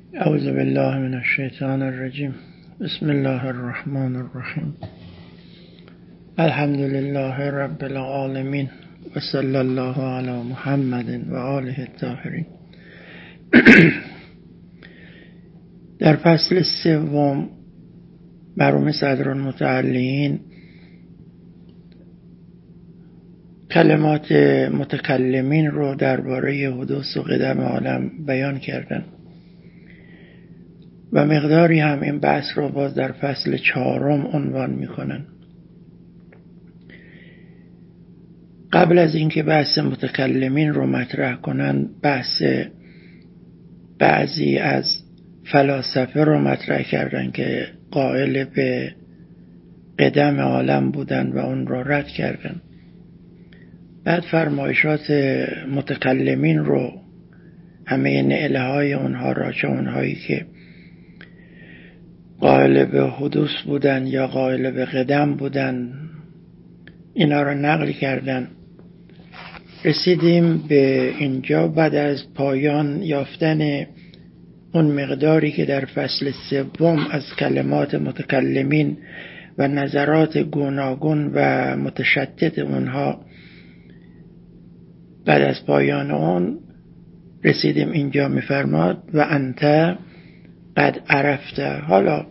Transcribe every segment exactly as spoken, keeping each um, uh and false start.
اعوذ بالله من الشیطان الرجیم. بسم الله الرحمن الرحیم. الحمد لله رب العالمین و صلی الله علی محمد و آله الطاهرین. در فصل سوم مرحوم صدرالمتعلین کلمات متکلمین رو درباره حدوث و قدم عالم بیان کردن و مقداری هم این بحث رو باز در فصل چهارم عنوان میکنن. قبل از اینکه بحث متکلمین رو مطرح کنن، بحث بعضی از فلاسفه رو مطرح کردن که قائل به قدم عالم بودن و اون رو رد کردن. بعد فرمایشات متکلمین رو، همه نعله های اونها را، چه اونهایی که قائل به حدوث بودن یا قائل به قدم بودن، اینا را نقل کردن. رسیدیم به اینجا بعد از پایان یافتن اون مقداری که در فصل سوم از کلمات متکلمین و نظرات گوناگون و متشتت اونها، بعد از پایان اون رسیدیم اینجا میفرماد و انت قد عرفت. حالا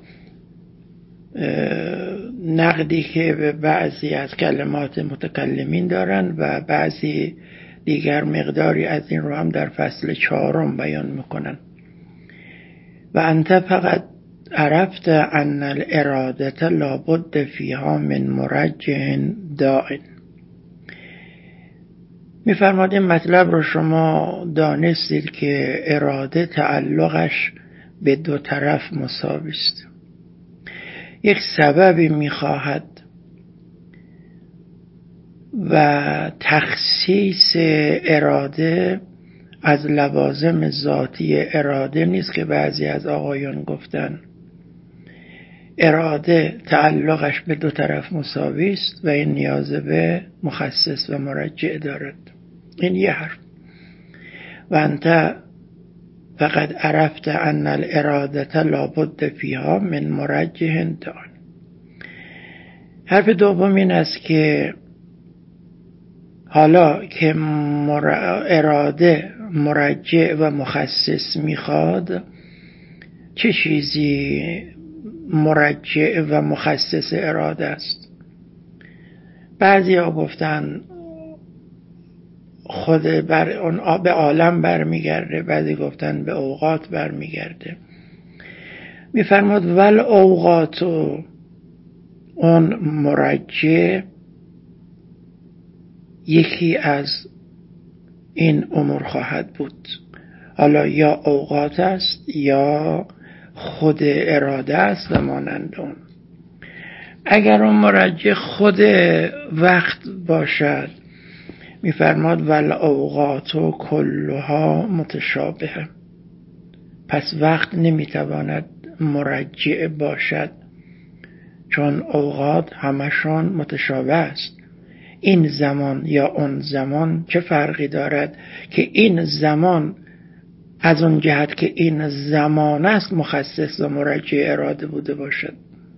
نقدی که به بعضی از کلمات متکلمین دارن و بعضی دیگر مقداری از این رو هم در فصل چهارم بیان میکنن. و انت فقط عرفت ان الارادة لابد فیها من مرجح دائم. میفرماد این مطلب رو شما دانستید که اراده تعلقش به دو طرف مساوی است. یک سببی میخواهد و تخصیص اراده از لوازم ذاتی اراده نیست که بعضی از آقایان گفتن اراده تعلقش به دو طرف مساوی است و این نیاز به مخصص و مرجع دارد. این یه حرف. و انت فقد عرفت ان الارادة لابد فیها من مرجح دائم. حرف دوم این است که حالا که اراده مرجع و مخصص میخواد، چه چیزی مرجع و مخصص اراده است؟ بعضی ها گفتن خود بر اون به عالم برمیگرده، بعضی گفتن به اوقات برمیگرده. میفرماد ول اوقات، اون مرجع یکی از این امور خواهد بود. حالا یا اوقات است یا خود اراده است و مانند اون. اگر اون مرجع خود وقت باشد، میفرماد ول اوقات کلها متشابه، پس وقت نمیتواند مرجع باشد، چون اوقات همشون متشابه است. این زمان یا اون زمان چه فرقی دارد که این زمان از اون جهت که این زمان است مخصص و مرجع اراده بوده باشد.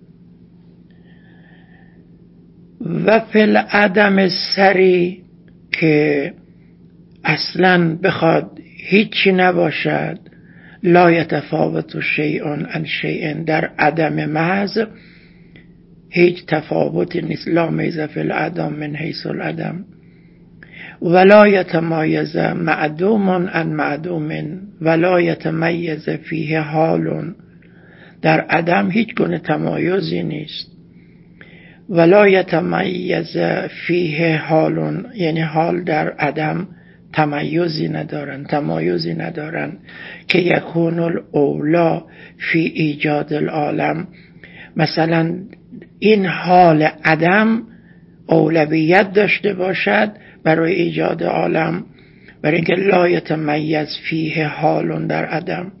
و فل عدم سری که اصلا بخواد هیچی نباشد، لا یتفاوت شیء عن شیء، در عدم محض هیچ تفاوتی نیست. لا میز فی العدم من حیث العدم ولا یتمایز معدوم عن معدوم ولا یتمیز فیه حال، در عدم هیچ گونه تمایزی نیست. ولا یتمیز فیه حال، یعنی حال در عدم تمایزی ندارن، تمایزی ندارن که یکون الاولا فی ایجاد العالم. مثلا این حال عدم اولویت داشته باشد برای ایجاد عالم، برای اینکه لا یتمیز فیه حال در عدم.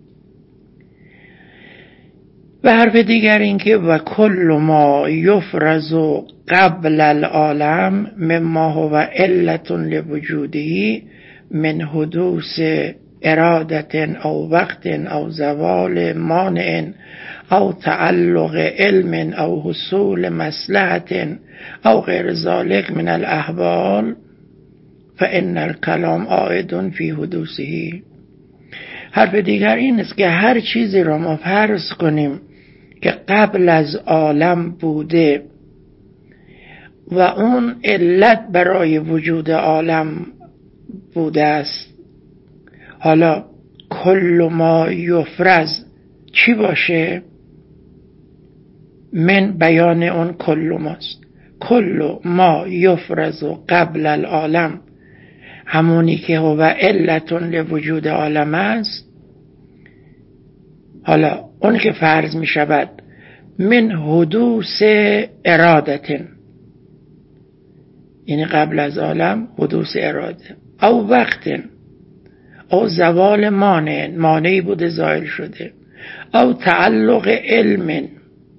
و حرف دیگر این که و کل ما یفرز قبل العالم مما هو علت لوجوده من حدوث ارادة او وقت او زوال مانع او تعلق علم او حصول مصلحة او غیر ذلك من الاحوال فان الکلام عائد فی حدوثه. حرف دیگر این است که هر چیزی را ما فرض کنیم که قبل از عالم بوده و اون علت برای وجود عالم بوده است، حالا کل ما یفرض چی باشه؟ من بیان اون کل ماست. کل ما یفرض قبل العالم، همونی که هو علت لوجود عالم است. حالا اون که فرض می شود من حدوث ارادت، یعنی قبل از عالم حدوث اراده، او وقت او زوال مانع، مانعی بوده زائل شده، او تعلق علم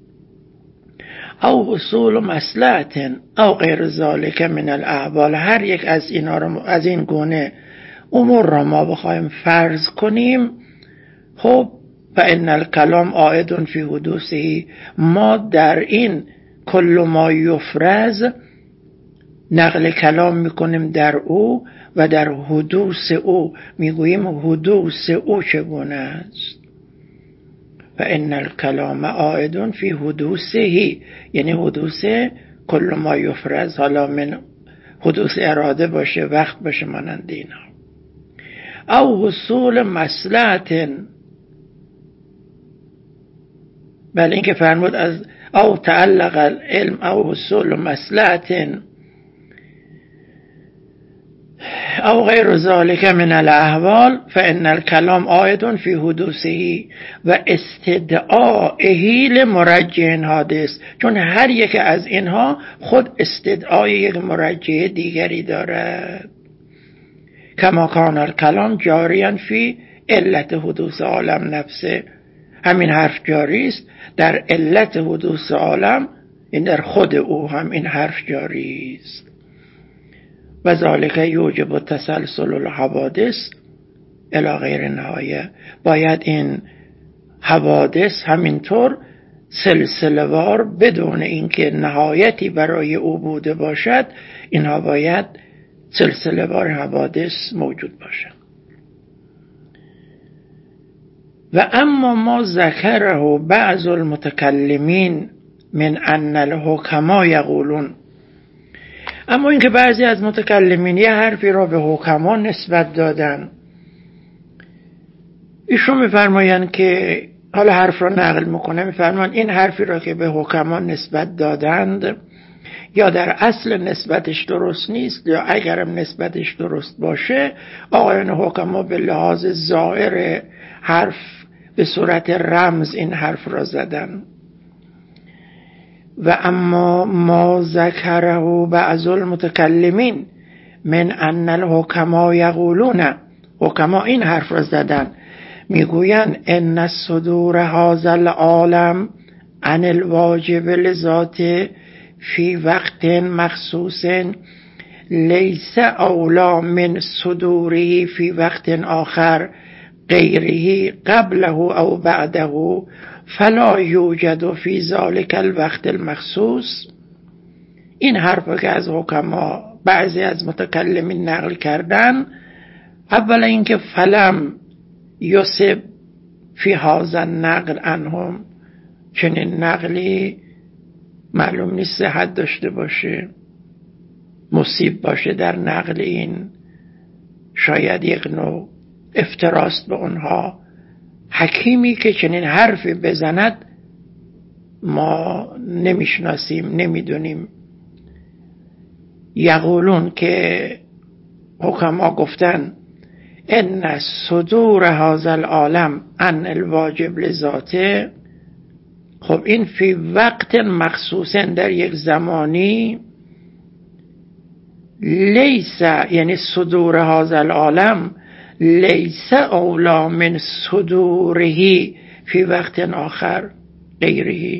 او حصول مصلحت او غیر ذلك من الاحوال. هر یک از اینا رو، از این گونه امور را ما بخوایم فرض کنیم، خب فان الکلام عائد فی حدوثه، ما در این کل ما یفرض نقل کلام میکنیم در او و در حدوث او میگوییم حدوث او چگونه است. فان الکلام عائد فی حدوثه، یعنی حدوث کل ما یفرض، حالا من حدوث اراده باشه، وقت باشه، مانند اینا، او حصول مصلحت، بل این که فرمود از او تعلق العلم او حصول مصلحت او غیر ذلك من الاحوال فان الکلام عائد فی حدوثه و استدعائه لمرجع حادث، چون هر یک از اینها خود استدعای یک مرجع دیگری دارد. کما کان الکلام جاریا فی علت حدوث عالم نفسه، همین حرف جاری است در علت حدوث عالم، این در خود او هم این حرف جاری است. و ذالک یوجب تسلسل الحوادث الی غیر نهایه، باید این حوادث همینطور سلسله وار بدون اینکه نهایتی برای او بوده باشد، اینها باید سلسله وار حوادث موجود باشد. و اما ما ذکره بعض المتکلمین من ان الحکما یقولون، اما اینکه بعضی از متکلمین یه حرفی را به حکما نسبت دادن، ایشون میفرمایند که، حالا حرف را نقل میکنه، میفرمایند این حرفی را که به حکما نسبت دادند یا در اصل نسبتش درست نیست، یا اگرم نسبتش درست باشه آقایان حکما به لحاظ ظاهر حرف به صورت رمز این حرف را زدن. و اما ما ذکره بعض المتکلمین من ان الحکما یقولون، حکما این حرف را زدن، میگویند ان صدور هذا العالم عن الواجب لذات فی وقت مخصوص لیس اولا من صدوره فی وقت آخر غیره قبله او بعده فلا یوجد فی ذلک الوقت المخصوص. این حرف که از حکما بعضی از متکلمین نقل کردن، اولا اینکه فلم یصب فی هذا النقل عنهم، چنین نقلی معلوم نیست صحت داشته باشه، مصیب باشه در نقل این، شاید یک نوع افتراست به اونها. حکیمی که چنین حرفی بزند ما نمیشناسیم، نمیدونیم. یقولون که حکما گفتن ان صدور هذا العالم عن الواجب لذاته، خب این فی وقت مخصوص، در یک زمانی، لیس یعنی صدور هذا العالم لیس اولا من صدوره فی وقت آخر غیره.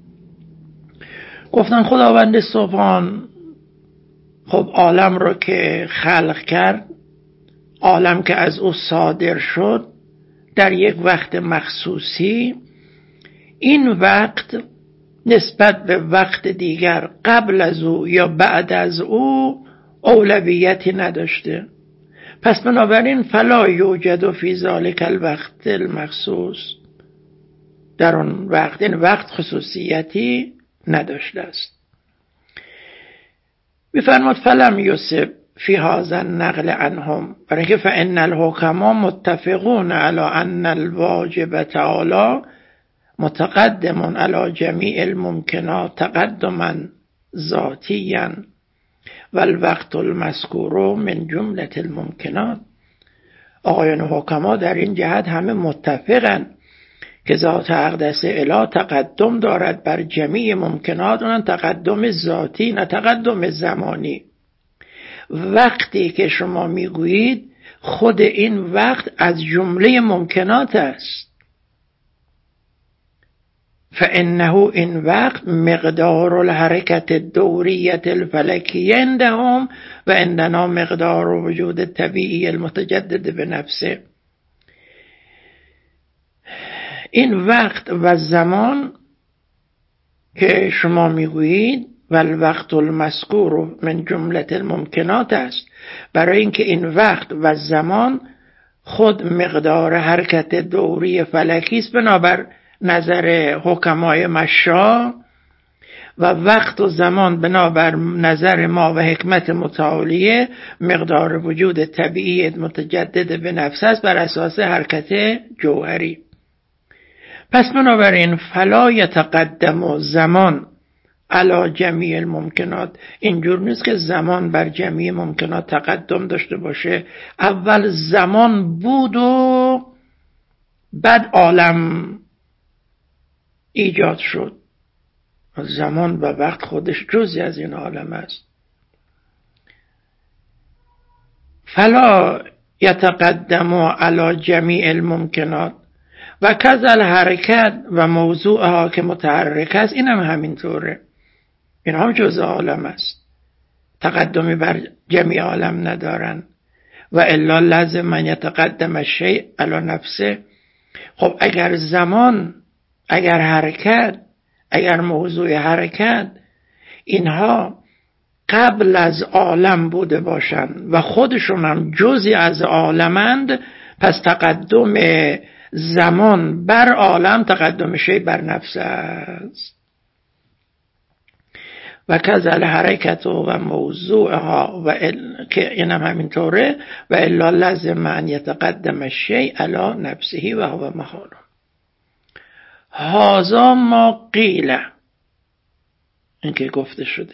گفتن خداوند سبحان خب عالم رو که خلق کرد، عالم که از او صادر شد در یک وقت مخصوصی، این وقت نسبت به وقت دیگر قبل از او یا بعد از او اولویتی نداشته. پس بنابراین فلا یوجد فی ذلک الوقت المخصوص، در اون وقت این وقت خصوصیتی نداشته است. می‌فرماد فلم یوسف فی هذا النقل عنهم، برای که فان الحکما متفقون علی ان الواجب تعالی متقدم علی جمیع الممکنات تقدما ذاتیا و الوقت المذکور من جمله الممکنات. آقایان حکما در این جهت همه متفقن که ذات اقدس اله تقدم دارد بر جمیع ممکنات، اونم تقدم ذاتی نه تقدم زمانی. وقتی که شما میگویید خود این وقت از جمله ممکنات است، فانه این وقت مقدار الحرکت الدوریه الفلکیه عندهم و عندنا مقدار وجود طبیعی المتجدد به نفسه. این وقت و زمان که شما میگویید و الوقت المذکور من جمله الممکنات است، برای اینکه این وقت و زمان خود مقدار حرکت دوری فلکی است بنابر نظر حکمای مشا، و وقت و زمان بنابر نظر ما و حکمت متعالیه مقدار وجود طبیعی متجدد به نفس است بر اساس حرکت جوهری. پس بنابراین فلا یتقدم زمان علی جمیع الممکنات، اینجور نیست که زمان بر جمیع ممکنات تقدم داشته باشه. اول زمان بود و بعد عالم ایجاد شد. زمان و وقت خودش جزئی از این عالم است. فلا یتقدم علی جمیع الممکنات و کذل حرکت و موضوعها که متحرک است، این هم همینطوره، این هم جزء عالم است، تقدمی بر جمیع عالم ندارن. و الا لازم من یتقدم الشیء علی نفسه. خب اگر زمان، اگر حرکت، اگر موضوع حرکت اینها قبل از عالم بوده باشند و خودشون هم جزئی از عالمند، پس تقدم زمان بر عالم تقدم شیء بر نفس است. و کذل حرکت و موضوعها و ال... که اینم همینطوره. و الا لازم ان یتقدم الشیء علی نفسه و هو محال. هذا ما قیل، این که گفته شده.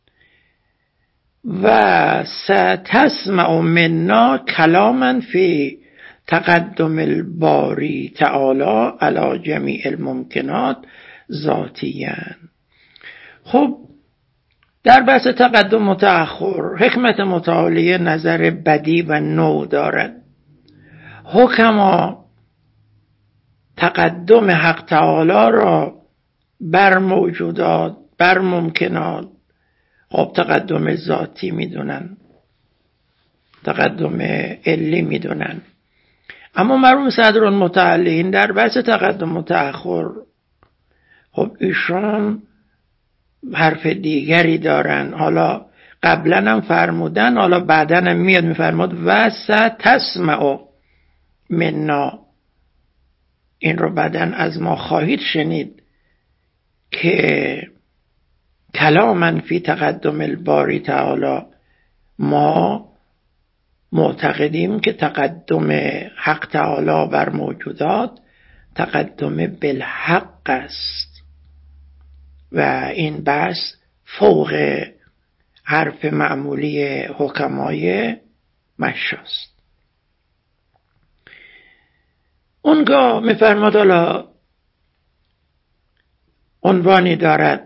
و ستسمع منا کلاما فی تقدم الباری تعالی علی جمیع الممکنات ذاتیا. خب در بحث تقدم و تأخر حکمت متعالیه نظر بدی و نو دارد. حکما تقدم حق تعالی را بر موجودات، بر ممکنات، خب تقدم ذاتی میدونن، تقدم علی میدونن. اما مرحوم صدرالمتعلین در بحث تقدم و تأخر، خب ایشان حرف دیگری دارن. حالا قبلا هم فرمودن، حالا بعدا هم میاد میفرماد و ستسمع منا، این رو بعدا از ما خواهید شنید که کلاما فی تقدم الباری تعالی، ما معتقدیم که تقدم حق تعالی بر موجودات تقدم بالحق است و این بحث فوق حرف معمولی حکمای مشاست. اونگاه میفرماد حالا عنوانی دارد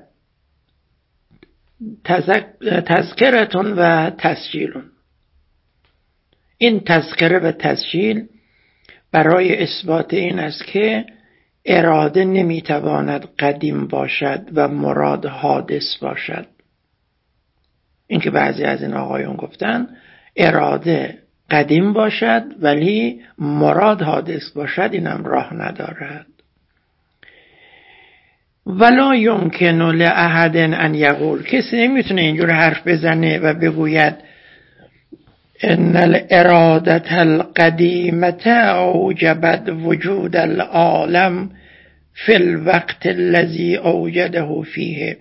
تذکرتون و تسجیلون. این تذکره و تسجیل برای اثبات این است که اراده نمیتواند قدیم باشد و مراد حادث باشد. این که بعضی از این آقایون گفتن اراده قدیم باشد ولی مراد حادث باشد اینم راه ندارد. ولا یمکن لأحد ان یقول، کسی نمیتونه اینجور حرف بزنه و بگوید ان الاراده القدیمه اوجبت وجود العالم فی الوقت الذی اوجده فیه.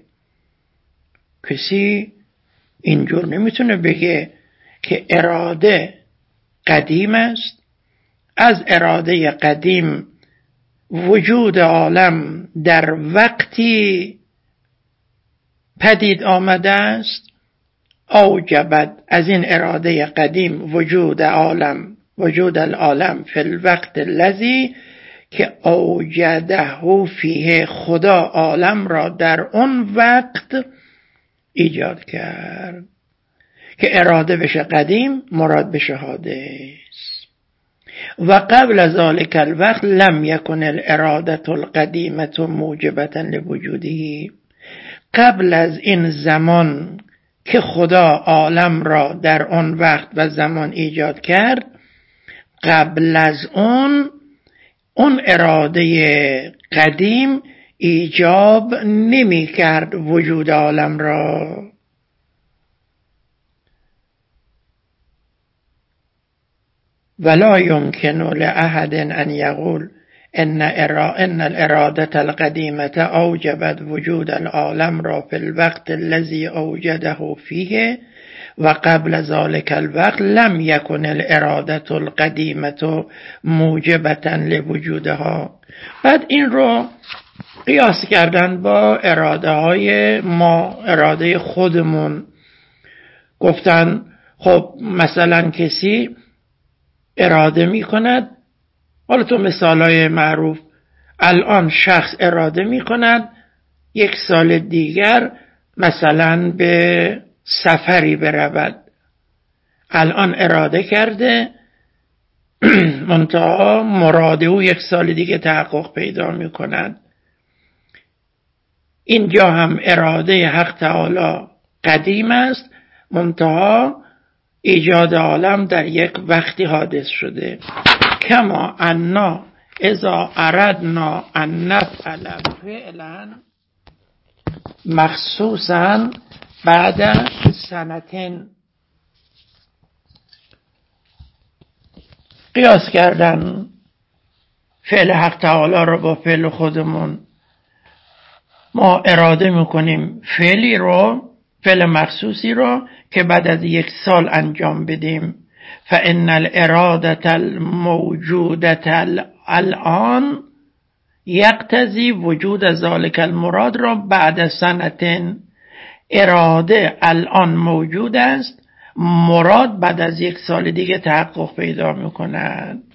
کسی اینجور نمیتونه بگه که اراده قدیم است، از اراده قدیم وجود عالم در وقتی پدید آمده است، اوجبت از این اراده قدیم وجود عالم وجود العالم فی الوقت الذی که اوجده فیه، خدا عالم را در اون وقت ایجاد کرد. که اراده بشه قدیم، مراد بشه حادث. و قبل ذلك الوقت لم يكن الاراده القدیمه موجبه لوجوده، قبل از این زمان که خدا عالم را در آن وقت و زمان ایجاد کرد، قبل از اون اون اراده قدیم ایجاب نمی کرد وجود عالم را. ولا يمكن لأحد أن يقول إن إن الإرادة القديمة أوجبت وجود العالم را في الوقت الذي أوجده فيه وقبل ذلك الوقت لم يكن الإرادة القديمة موجبة لوجودها. بعد این رو قیاس کردن با اراده های ما، اراده خودمون. گفتن خب مثلا کسی اراده می کند، حالا تو مثالای معروف، الان شخص اراده می کند یک سال دیگر مثلا به سفری برود، الان اراده کرده منتها مراد او یک سال دیگه تحقق پیدا می کند. اینجا هم اراده حق تعالی قدیم است، منتها ایجاد عالم در یک وقتی حادث شده. کما انا اذا اردنا ان نفعل فعلا مخصوصا بعد سنتين. قیاس کردن فعل حق تعالی رو با فعل خودمون. ما اراده میکنیم فعلی رو، فعل مخصوصی رو که بعد از یک سال انجام بدیم. فإن الإرادة الموجودة الآن یقتضی وجود ذلك المراد را بعد سنتين. اراده الان موجود است، مراد بعد از یک سال دیگه تحقق پیدا میکند.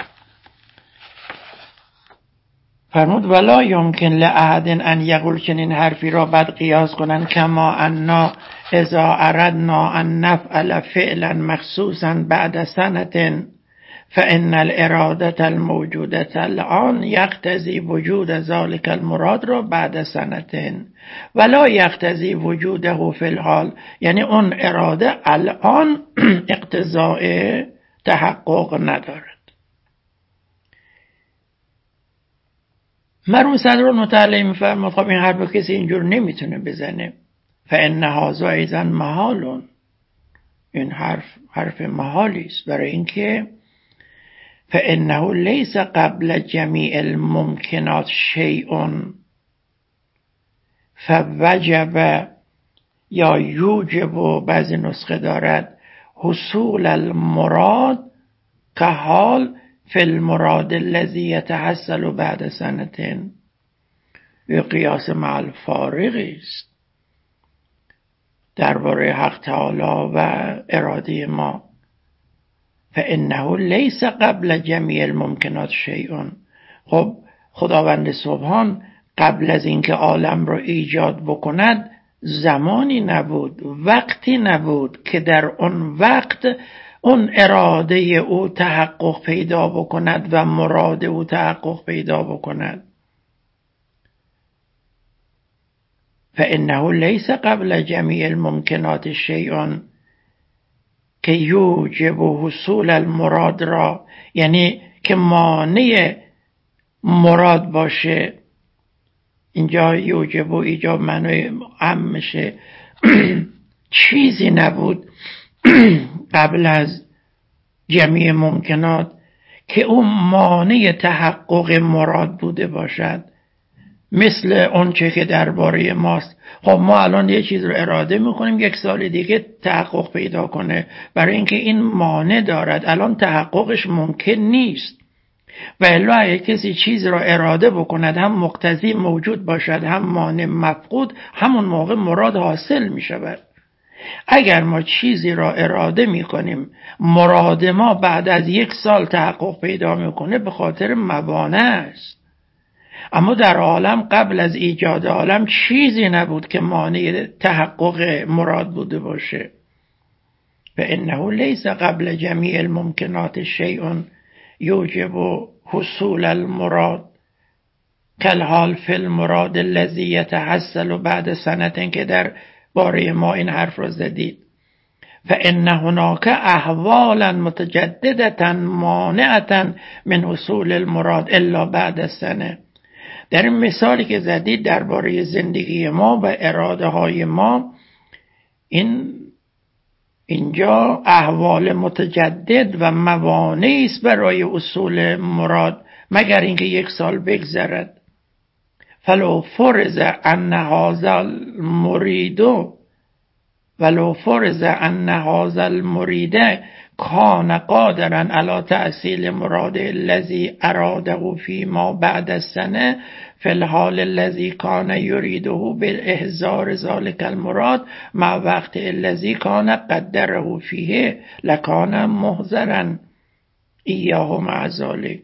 فرمود ولا یمکن لأحد ان یقول، چنین حرفی را بعد قیاس کنن کما انا اذا اردنا ان نفعل فعلا مخصوصا بعد سنة فإن الإرادة الموجودة الآن يقتضي وجود ذلك المراد را بعد سنة ولا يقتضي وجوده في الحال. یعنی اون اراده الان اقتضاء تحقق ندارد. مرحوم صدرالمتعلی میفرماد خب این حرف کسی اینجور نمیتونه بزنه. فإن هذا ایضا محال، این حرف حرف محالی است، برای اینکه فإنه ليس قبل جميع الممكنات شيء فوجب یا یوجب، بعضی نسخه دارد حصول المراد که حال فی المراد الذی یتحصل بعد سنتين. یه قیاس مع الفارقی است درباره حق تعالی و اراده ما. فإنه ليس قبل جميع الممکنات شیء. خب خداوند سبحان قبل از اینکه عالم رو ایجاد بکند زمانی نبود، وقتی نبود که در اون وقت اون اراده او تحقق پیدا بکند و مراد او تحقق پیدا بکند. فإنه ليس قبل جميع الممکنات شیء که یوجب حصول المراد را، یعنی که مانع مراد باشه. اینجا یوجب و ایجاب معنای عام میشه. چیزی نبود قبل از جمیع ممکنات که اون مانع تحقق مراد بوده باشد، مثل اون چه که درباره ماست. خب ما الان یه چیز رو اراده میکنیم یک سال دیگه تحقق پیدا کنه، برای اینکه این مانع دارد، الان تحققش ممکن نیست. و الا اگه کسی چیز را اراده بکند، هم مقتضی موجود باشد هم مانع مفقود، همون موقع مراد حاصل می شود. اگر ما چیزی را اراده می کنیم، مراد ما بعد از یک سال تحقق پیدا میکنه، به خاطر موانع است. اما در عالم قبل از ایجاد عالم چیزی نبود که مانع تحقق مراد بوده باشه. فانه لیس قبل جمیع الممکنات شیء یوجب حصول المراد کالحال فی المراد الذی یتحصل بعد سنة، که در باره ما این حرف را زدید. فان هناك احوالا متجددة مانعة من حصول المراد الا بعد السنة. در این مثالی که زدید درباره زندگی ما و اراده های ما، این اینجا احوال متجدد و موانعی است برای حصول مراد مگر اینکه یک سال بگذرد. فلو فرض ان هذا المرید ولو فرض ان هذا المرید کان قادرا علی تحصیل مراد الذی اراده فیما بعد السنه فی الحال الذی کان یریده باحضار ذلک المراد مع وقت الذی کان قدره فیه لکان محضرا ایاه مع ذلک.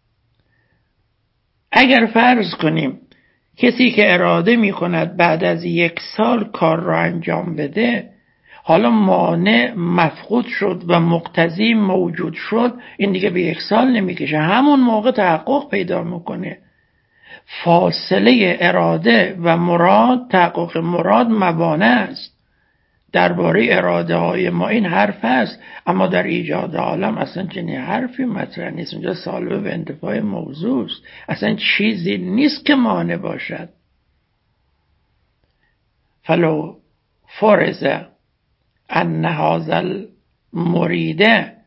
اگر فرض کنیم کسی که اراده می کند بعد از یک سال کار را انجام بده، حالا مانع مفقود شد و مقتضی موجود شد، این دیگه به یک سال نمیکشه، همون موقع تحقق پیدا میکنه. فاصله اراده و مراد، تحقق مراد موانع است. درباره اراده های ما این حرف هست، اما در ایجاد عالم اصلا چنین حرفی مطرح نیست. اونجا سالبه به انتفاع موضوع است، اصلا چیزی نیست که مانع باشد. فلو فرض ان هذا المرید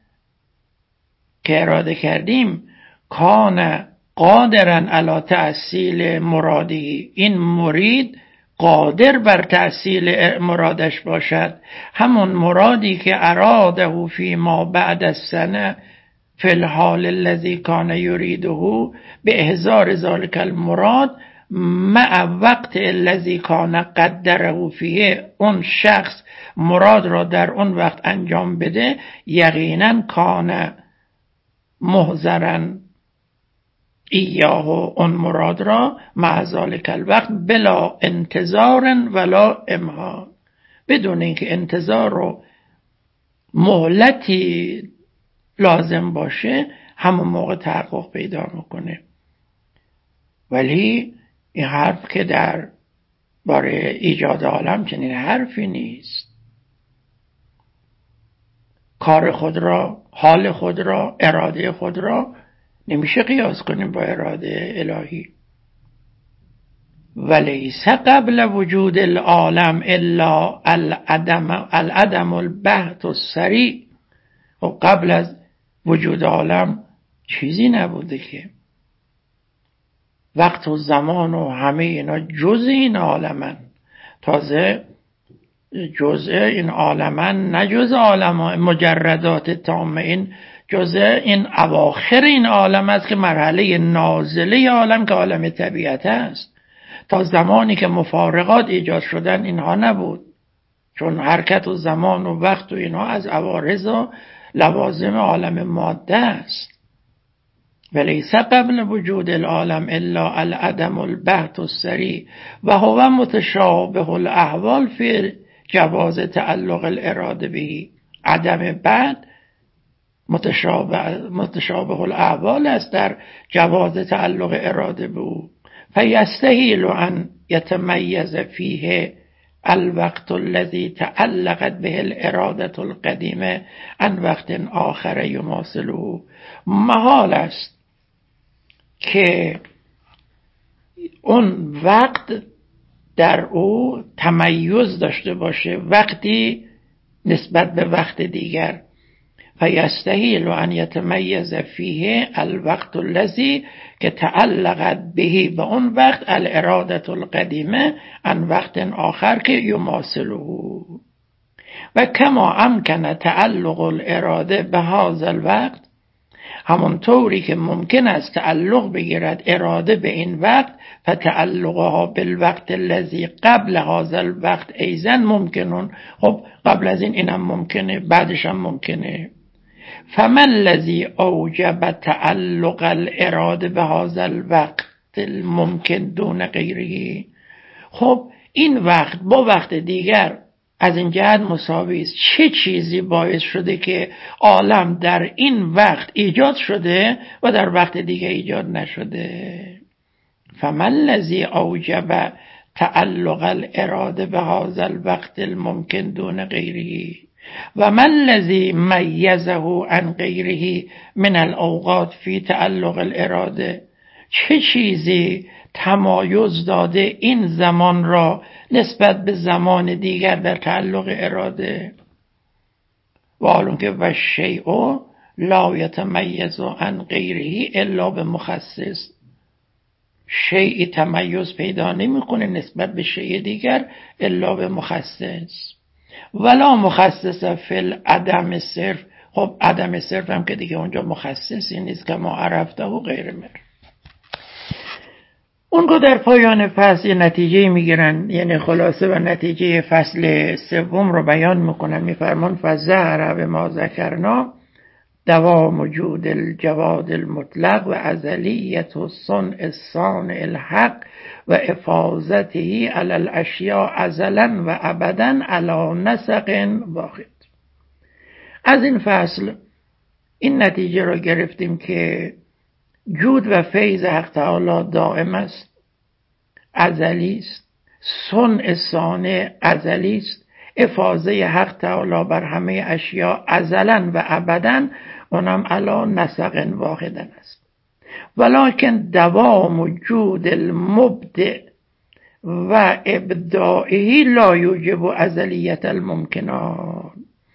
که اراده کردیم کان قادرا علی تحصیل مرادی، این مرید قادر بر تحصیل مرادش باشد، همون مرادی که اراده فی ما بعد السنه فی الحال الذی کان یریده به احضار ذلک المراد مع وقت الذی کان قدره فیه، اون شخص مراد را در اون وقت انجام بده، یقینا کان محضرا ایاه، اون مراد را مع ذلک الوقت بلا انتظار ولا امهال، بدون اینکه انتظار و مهلتی لازم باشه، همون موقع تحقق پیدا میکنه. ولی این حرف که در باره ایجاد عالم چنین حرفی نیست. کار خود را، حال خود را، اراده خود را نمیشه قیاس کنیم با اراده الهی. ولیس قبل وجود العالم الا العدم العدم البحت السریع. و قبل از وجود عالم چیزی نبوده که. وقت و زمان و همه اینا جز این عالمن. تازه جز این عالمن، نه جز عالم مجردات تامه، این جز این اواخر این عالم است که مرحله نازله عالم که عالم طبیعت است. تا زمانی که مفارقات ایجاد شدن اینها نبود، چون حرکت و زمان و وقت و اینها از عوارض و لوازم عالم ماده است. ولیس قبل وجود العالم الا العدم البحت السریع و هو متشابه الاحوال فی جواز تعلق الاراده به. عدم بعد متشابه متشابه الاحوال است در جواز تعلق اراده به او. فیستحیل ان یتمیز فیه الوقت الذي تعلقت به الاراده القدیمه عن وقت آخر یماثله. محال است که اون وقت در او تمیز داشته باشه وقتی نسبت به وقت دیگر. فیستحیل ان یتمیز فیه الوقت الذی که تعلقت به به اون وقت الاراده القدیمه عن وقت آخر که یماثله. و کما امکن تعلق الاراده به هذا الوقت، همونطوری که ممکن است تعلق بگیرد اراده به این وقت، فتعلقها بالوقت الذی قبل هذا الوقت ایضا ممکنون. خب قبل از این اینم ممکنه، بعدش هم ممکنه. فما الذی اوجب تعلق الاراده به هذا الوقت الممکن دون غیره. خب این وقت با وقت دیگر از این جهت مساوی است. چه چیزی باعث شده که عالم در این وقت ایجاد شده و در وقت دیگه ایجاد نشده؟ فما الذی اوجب تعلق الاراده به هذا الوقت الممکن دون غیره و ما الذی میزه عن غیره من الاوقات فی تعلق الاراده. چه چیزی تمایز داده این زمان را نسبت به زمان دیگر در تعلق اراده؟ و حالون که و شیء لا یتمیز عن غیره الا به مخصص. شیء تمیز پیدا نمیکنه نسبت به شیء دیگر الا به مخصص. ولا مخصص فی العدم صرف. خب عدم صرف هم که دیگه اونجا مخصصی نیست که ما عرفته و غیر مر. اون که در پایان فصل نتیجه میگیرن، یعنی خلاصه و نتیجه فصل سوم رو بیان میکنن. میفرمان فظهر به ما ذکرنا دوام وجود الجواد المطلق و ازلیت و صنع صانع الحق و افاظته علی الاشیاء ازلا و ابدا علی نسق واحد. از این فصل این نتیجه را گرفتیم که جود و فیض حق تعالی دائم است، ازلی است. صنع صانع ازلی است. افاضه حق تعالی بر همه اشیاء ازلا و ابدا اونم علی نسق واحد است. ولکن دوام وجود المبدع و ابداعه لا یوجب ازلیت الممکنات.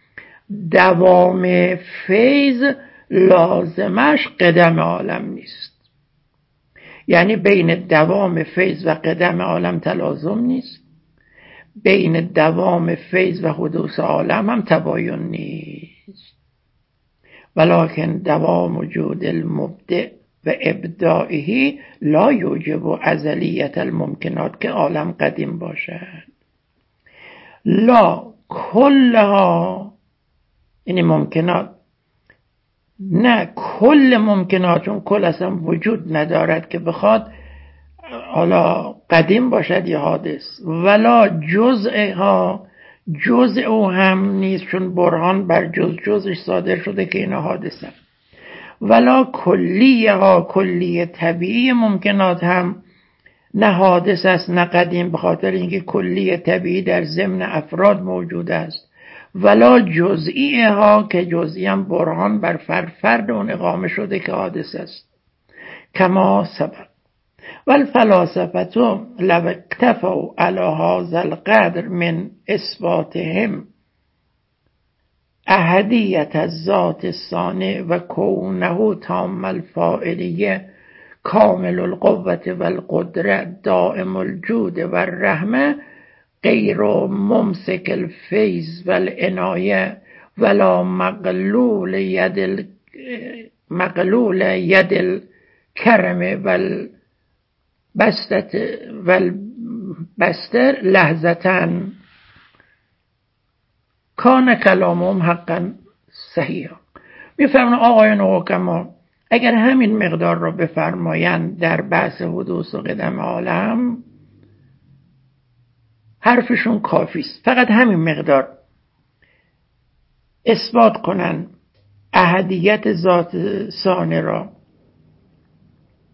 دوام فیض لازمش قدم عالم نیست. یعنی بین دوام فیض و قدم عالم تلازم نیست، بین دوام فیض و حدوث عالم هم تباین نیست. ولکن دوام وجود المبدع و ابداعه لا یوجب ازلیت الممکنات که عالم قدیم باشد. لا کلها، یعنی ممکنات، نه کل ممکنات، چون کل اصلا وجود ندارد که بخواد حالا قدیم باشد یا حادث. ولا جزءها، جزء او هم نیست، چون برهان بر جز جزش صادر شده که اینا حادثه. ولا کلیه ها، کلیه طبیعی ممکنات هم نه حادث است نه قدیم، به خاطر اینکه کلیه طبیعی در ضمن افراد موجود است. ولا جزئی ها، که جزئی هم برهان بر فرد فرد اون اقامه شده که حادث است. کما سبق والفلاسفه لو اکتفوا علی هذا القدر من اثباتهم احدیت الذات الصانع و کونه تام الفاعلیه کامل القوة والقدره دائم الجود والرحمه غیر ممسک الفیض والعنایه ولا مغلول ید مغلول ید الکرم والبستر والبستر لحظتاً کان کلامهم حقا صحیحا. میفرمان آقایان و حکما اگر همین مقدار را بفرمایند در بحث حدوث و قدم عالم، حرفشون کافی است. فقط همین مقدار اثبات کنن احدیت ذات صانع را،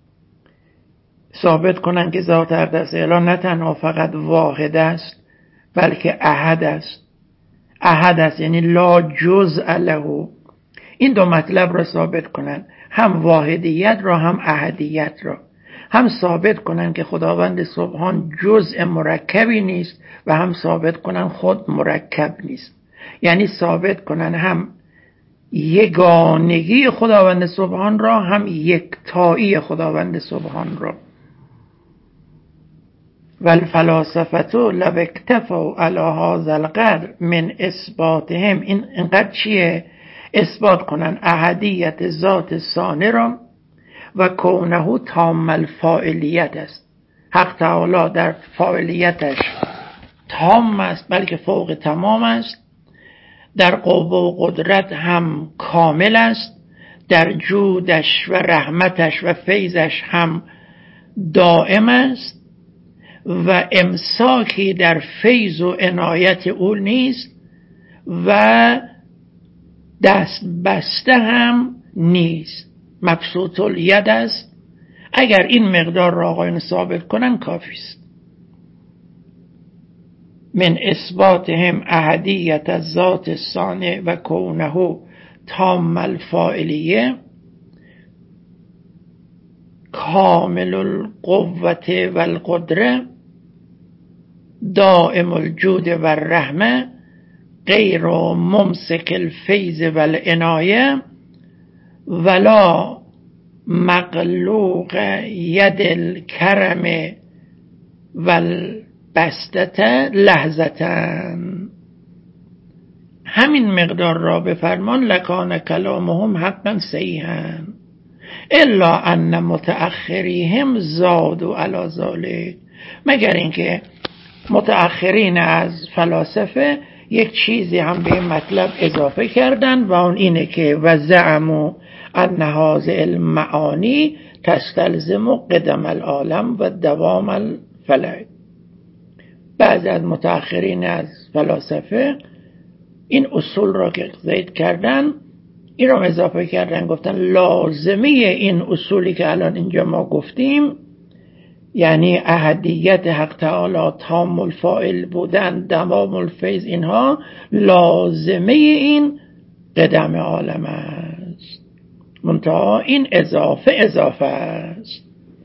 ثابت کنن که ذات اقدس اله نه تنها فقط واحد است، بلکه احد است. احد است یعنی لا جزء له. این دو مطلب را ثابت کنند، هم واحدیت را هم احدیت را. هم ثابت کنند که خداوند سبحان جزء مرکبی نیست و هم ثابت کنند خود مرکب نیست. یعنی ثابت کنند هم یگانگی خداوند سبحان را هم یکتایی خداوند سبحان را. والفلاسفه لو اکتفوا علی هذا القدر من اثباتهم، این اینقدر چیه؟ اثبات کنن احدیت ذات صانع را و کونه تام الفاعلیت است. حق تعالی در فاعلیتش تام است بلکه فوق تمام است. در قوه و قدرت هم کامل است. در جودش و رحمتش و فیضش هم دائم است و امساکی در فیض و عنایت او نیست و دست بسته هم نیست. مبسوط الید است. اگر این مقدار را آقایون ثابت کنن کافی است. من اثباتهم احدیت الذات الصانع و کونه تام الفاعلیه کامل القوة والقدره دائم الجود والرحمه غیر ممسک الفیض والعنایه ولا مغلوق ید الکرم والبسطة لحظتن. همین مقدار را بفرمان لکان کلامهم حقا صحیحا الا ان متأخریهم زادوا علی ذلک، مگر اینکه متأخرین از فلاسفه یک چیزی هم به این مطلب اضافه کردن و اون اینه که و زعموا ان هذه المعانی تستلزم قدم العالم و دوام الفلک. بعضی از متأخرین از فلاسفه این اصول را که ذکر کردن این را اضافه کردن، گفتن لازمه این اصولی که الان اینجا ما گفتیم، یعنی احدیت حق تعالی، تام الفاعل بودن، دوام الفیض، اینها لازمه این قدم عالم است. منتها این اضافه اضافه است.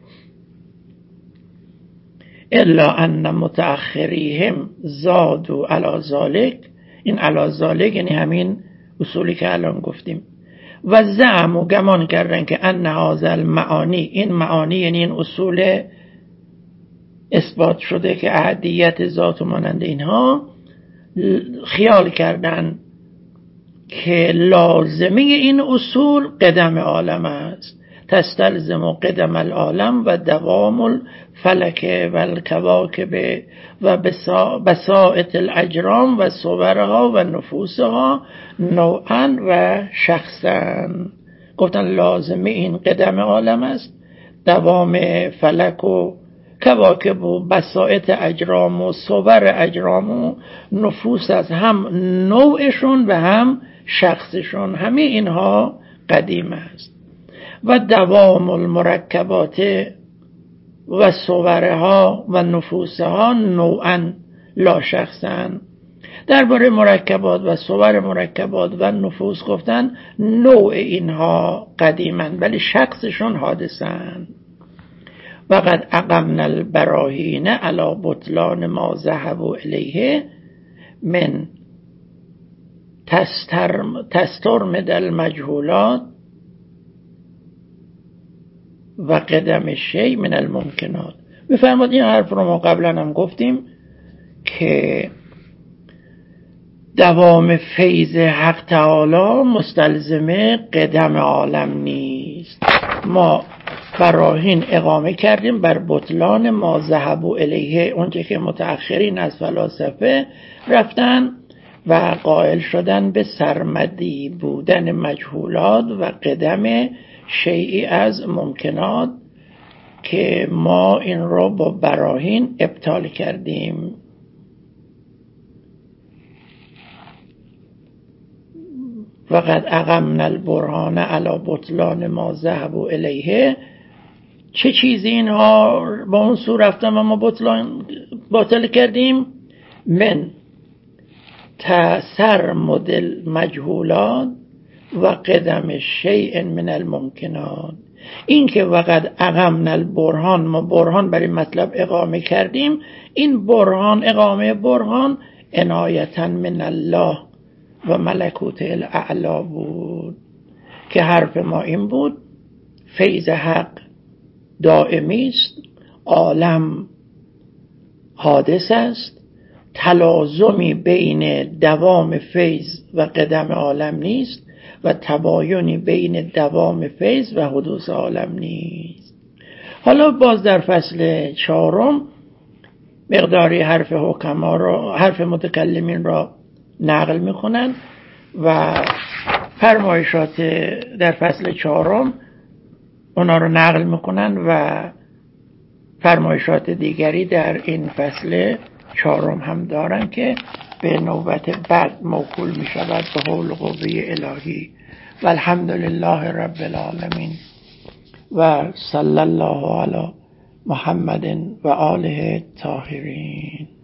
الا ان متأخریهم زادوا علی ذلک، این علی ذلک یعنی همین اصولی که الان گفتیم. و زعم و گمان کردن که ان هذا المعانی، این معانی یعنی این اصول اثبات شده که احدیت ذات و مانند اینها، خیال کردن که لازمه این اصول قدم عالم است. تستلزم قدم العالم و دوام الفلک و الکواکب و بساطت الاجرام و صورها و نفوسها نوعا و شخصا. گفتن لازمه این قدم عالم است، دوام فلک و کواکب و بساطت اجرام و صور اجرام و نفوس از هم نوعشون و هم شخصشون، همه اینها قدیم است. و دوام المرکبات و صورها و نفوسها نوعا لا شخصا. درباره مرکبات و صور مرکبات و نفوس گفتن نوع اینها قدیمن ولی شخصشون حادثن. و قد اقمنا البراهین علی بطلان ما ذهبوا الیه من تسترمد المجهولات و قدم شیء من الممکنات. میفرماد این حرف رو ما قبلا هم گفتیم که دوام فیض حق تعالی مستلزم قدم عالم نیست. ما براهین اقامه کردیم بر بطلان ما ذهبوا الیه، اونچه که متأخرین از فلاسفه رفتن و قائل شدن به سرمدی بودن مجهولات و قدم شیئی از ممکنات که ما این رو با براهین ابطال کردیم. وقد اقمنا البرهان علی بطلان ما ذهبوا الیه. چه چیزی اینها با اون سو رفتن و ما بطلان باطل کردیم؟ من تسرمد المجهولات و قدم شیء من الممکنات. این که وقد اقمنا البرهان، ما برهان برای مطلب اقامه کردیم، این برهان، اقامه برهان عنایتا من الله و ملکوت الاعلا بود، که حرف ما این بود فیض حق دائمی است، عالم حادث است، تلازمی بین دوام فیض و قدم عالم نیست و تباینی بین دوام فیض و حدوث عالم نیست. حالا باز در فصل چهارم مقداری حرف حکما را، حرف متکلمین را نقل میکنن و فرمایشات در فصل چهارم اونا رو نقل میکنن و فرمایشات دیگری در این فصل چهارم هم دارن که به نوبت بعد موکول می شود به حول قوه الهی. و الحمد لله رب العالمین و صلی الله علی محمد و آله الطاهرین.